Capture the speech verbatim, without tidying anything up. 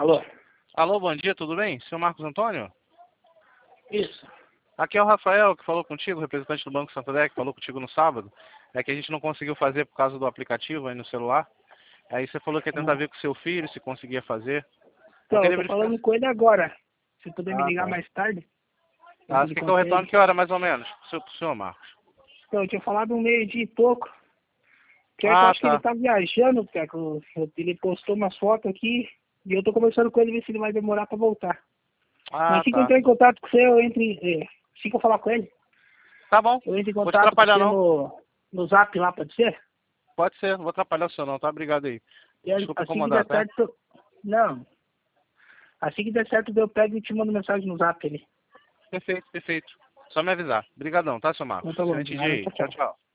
Alô? Alô, bom dia, tudo bem? Senhor Marcos Antônio? Isso. Aqui é o Rafael, que falou contigo, representante do Banco Santander, que falou contigo no sábado. É que a gente não conseguiu fazer por causa do aplicativo aí no celular. Aí você falou que ia tentar ver com seu filho, se conseguia fazer. Então, eu queria tô verificar... falando com ele agora. Se puder me Ah, ligar tá. mais tarde. Ah, você quer que eu retorne que hora, mais ou menos? Pro senhor, pro senhor Marcos. Então, eu tinha falado um meio-dia e pouco. Que eu Ah, acho que tá. ele tá viajando, Teco. Ele postou umas fotos aqui. E eu tô conversando com ele, ver se ele vai demorar pra voltar. Ah, Mas assim que eu tá. entrar em contato com você, eu entro em... É, assim que eu falar com ele, Tá bom. eu entro em Vou te contato com atrapalhar você não. no, no zap lá, pode ser? Pode ser, não vou atrapalhar o senhor não, tá? Obrigado aí. E Desculpa assim que incomodar, der tá? certo... Não. Assim que der certo, eu pego e te mando mensagem no zap ali. Perfeito, perfeito. Só me avisar. Obrigadão, tá, senhor Marcos? Então tá bom. Excelente dia aí. Tchau, tchau.